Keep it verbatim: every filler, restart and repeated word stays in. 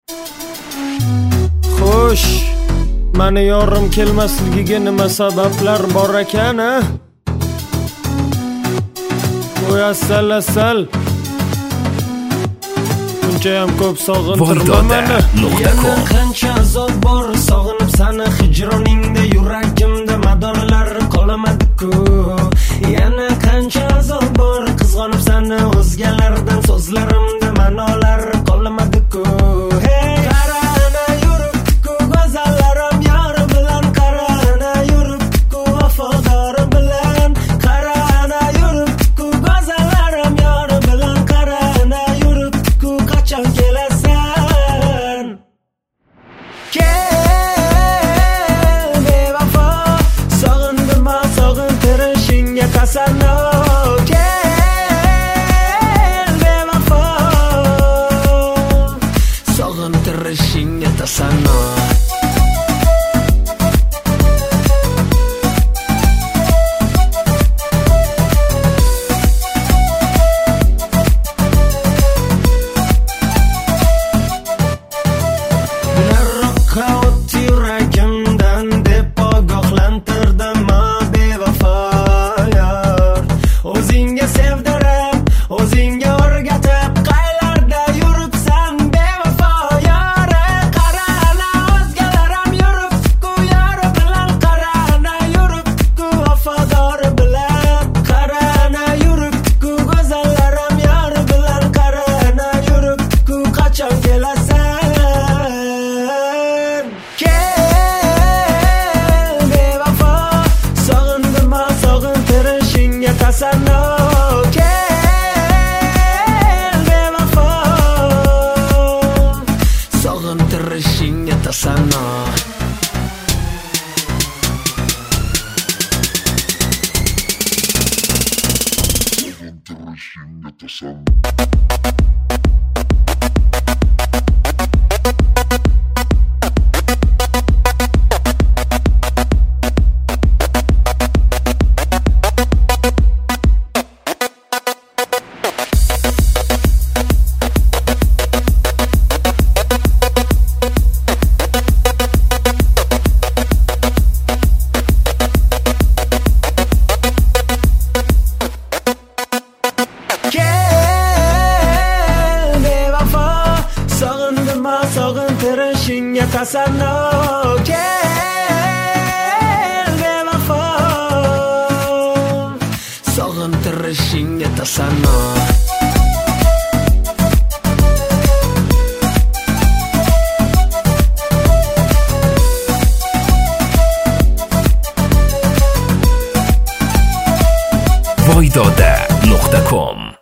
Xo'sh, meni yorim kelmasligiga nima sabablar bor ekan, a? Voy asal asal. Bunchayam ko'p sog'intirma meni. Yana qancha azob bor, sog'inib sani hijroningda, yuragimda madorlar qolmadi-ku. Yana qancha azob bor, qizg'onib sani o'zgalardan, so'zlarimda ma'nolar qolmadi-ku. Hey, qarana yuribdi-ku go'zallarim yor bilan, qarana yuribdi-ku vafodor bilan, qarana yuribdi-ku go'zallarim yor bilan, qarana yuribdi-ku qachon kelasan? Kel bevafo, sog'indim sog'intirishingga tasanno. Kel bevafo, sog'intirishingga tasanno. Yuragimdan deb ogohlantirdim bevafo yor. O'zingga sevdirib, o'zingga o'rgatib, qaylarda yuribsan bevafo yor. Qarana o'zgalar ham yuribdi-ku yor bilan, qarana yuribdi-ku vafodor bilan, qarana yuribdi-ku go'zallar ham yor bilan, qarana yuribdi-ku qachon kelasan? Tasanno, kel bevafo, sog'intirishingga tasanno. Sog'intirishingga tasanno. Sog'intirishingga tasanno, kel bevafo, sog'intirishingga tasanno. voydoda nuqta com